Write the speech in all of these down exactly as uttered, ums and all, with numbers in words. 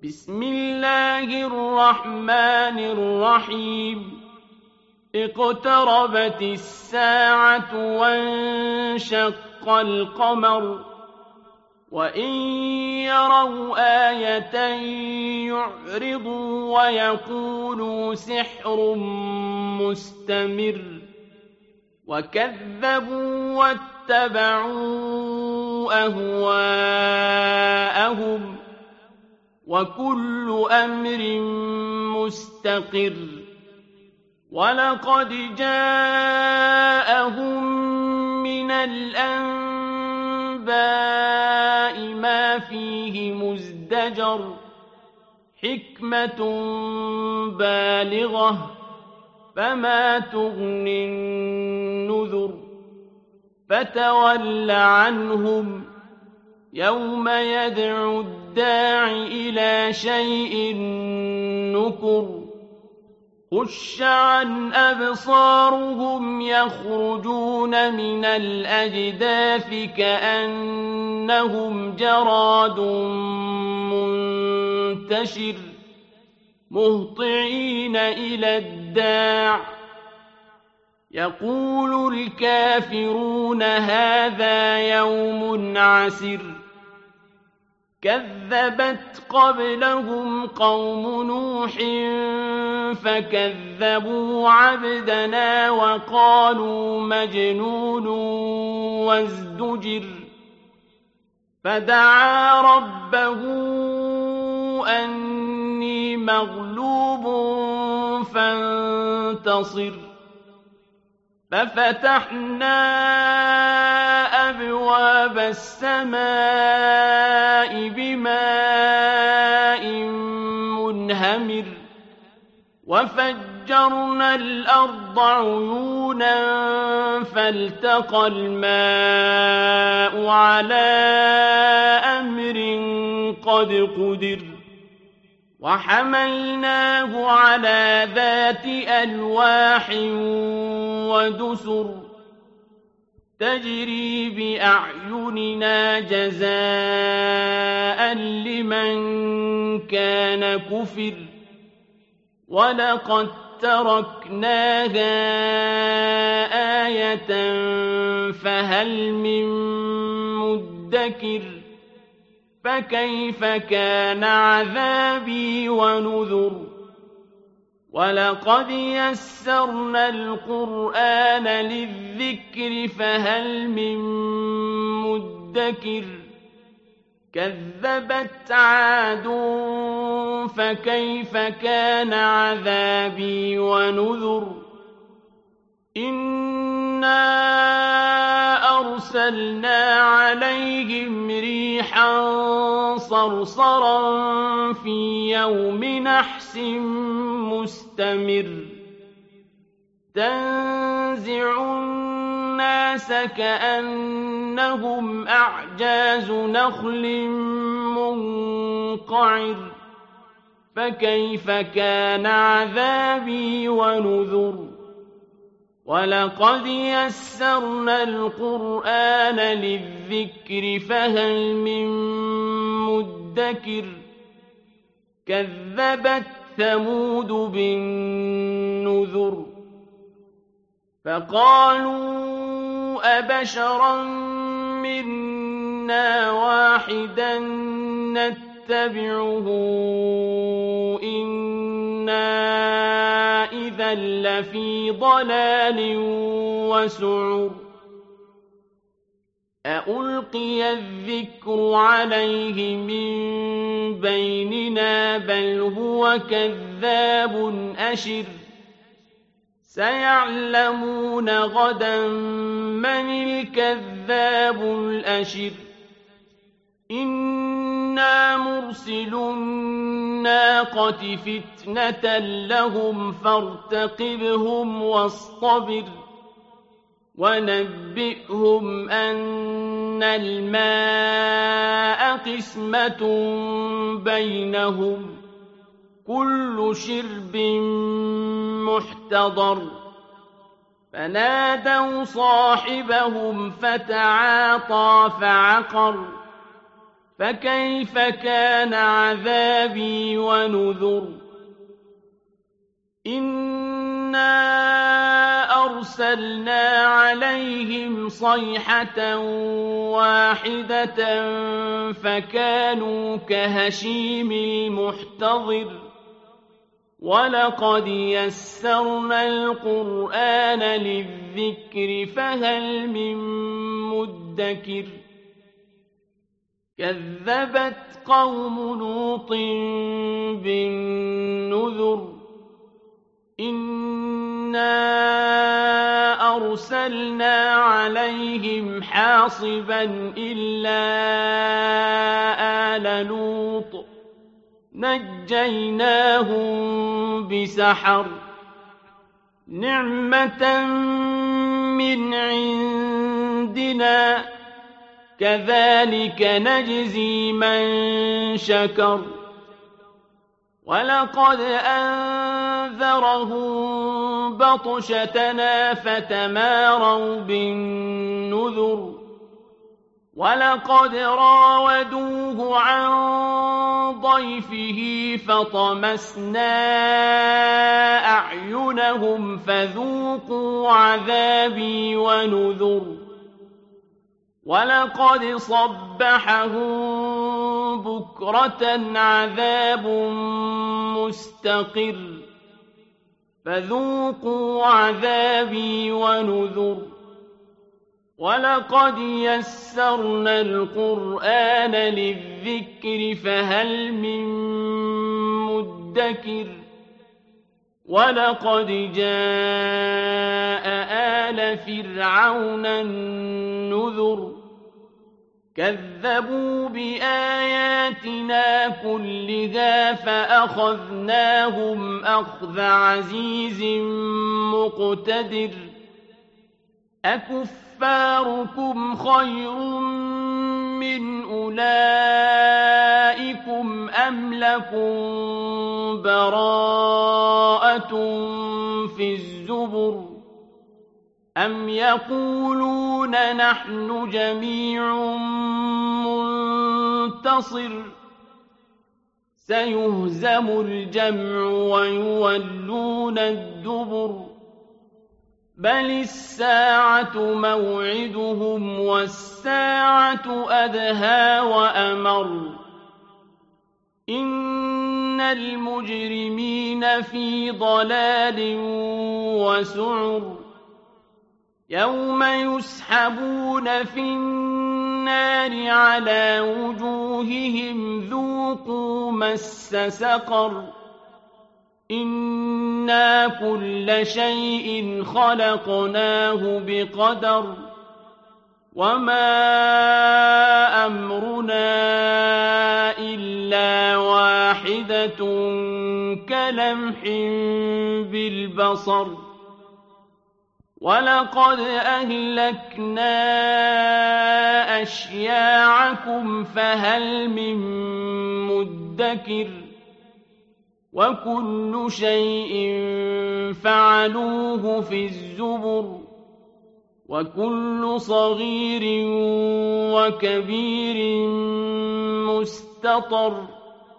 بسم الله الرحمن الرحيم اقتربت الساعة وانشق القمر وإن يروا آية يعرضوا ويقولوا سحر مستمر وكذبوا واتبعوا أهواءهم وكل أمر مستقر ولقد جاءهم من الأنباء ما فيه مزدجر حكمة بالغة فما تغني النذر فتول عنهم يوم يدعو الداع إلى شيء نكر خش عن أبصارهم يخرجون من الأجداث كأنهم جراد منتشر مهطعين إلى الداع يقول الكافرون هذا يوم عسر كذبت قبلهم قوم نوح فكذبوا عبدنا وقالوا مجنون وازدجر فدعا ربه أني مغلوب فانتصر ففتحنا أبواب السماء بماء منهمر وفجرنا الأرض عيونا فالتقى الماء على أمر قد قدر وحملناه على ذات ألواح ودسر تجري بأعيننا جزاء لمن كان كفر ولقد تركناها آية فهل من مدكر فكيف كان عذابي ونذر ولقد يسرنا القرآن للذكر فهل من مدكر كذبت عاد فكيف كان عذابي ونذر إنا أرسلنا عليهم ريحا صرصرا في يوم نحس مستمر تنزع الناس كأنهم أعجاز نخل منقعر فكيف كان عذابي ونذر ولقد يسرنا القرآن للذكر فهل من مدكر كذبت ثمود بالنذر فقالوا أبشرا منا واحدا نتبعه إنا إذا لفي ضلال وسعر أألقي الذكر عليه من بيننا بل هو كذاب أشر سيعلمون غدا من الكذاب الأشر إنا مرسل الناقة فتنة لهم فارتقبهم واصطبر ونبئهم أن الماء قسمة بينهم كل شرب محتضر فنادوا صاحبهم فتعاطى فعقر فكيف كان عذابي ونذر إنا أرسلنا عليهم صيحة واحدة فكانوا كهشيم المحتضر ولقد يسرنا القرآن للذكر فهل من مدكر كذبت قوم لوط بالنذر إنا أرسلنا عليهم حاصبا إلا آل لوط نجيناهم بسحر نعمة من عندنا كذلك نجزي من شكر ولقد أنذرهم بطشتنا فتماروا بالنذر ولقد راودوه عن ضيفه فطمسنا أعينهم فذوقوا عذابي ونذر ولقد صبحهم بكرة عذاب مستقر فذوقوا عذابي ونذر ولقد يسرنا القرآن للذكر فهل من مدكر ولقد جاء آل فرعون النذر كذبوا بآياتنا كلها فأخذناهم أخذ عزيز مقتدر أكفاركم خير من أولئكم أم لكم براءة في الزبر أم يقولون نحن جميع منتصر سيهزم الجمع ويولون الدبر بل الساعة موعدهم والساعة أدهى وأمر إن المجرمين في ضلال وسعر يوم يسحبون في النار على وجوههم ذوقوا مس سقر إنا كل شيء خلقناه بقدر وما أمرنا إلا واحدة كلمح بالبصر ولقد أهلكنا أشياعكم فهل من مدكر وكل شيء فعلوه في الزبر وكل صغير وكبير مستطر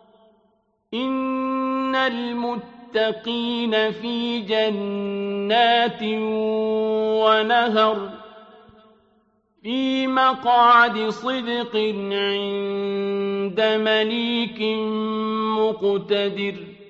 إن المتقين في جنات ونهر في مقعد صدق عند مليك مقتدر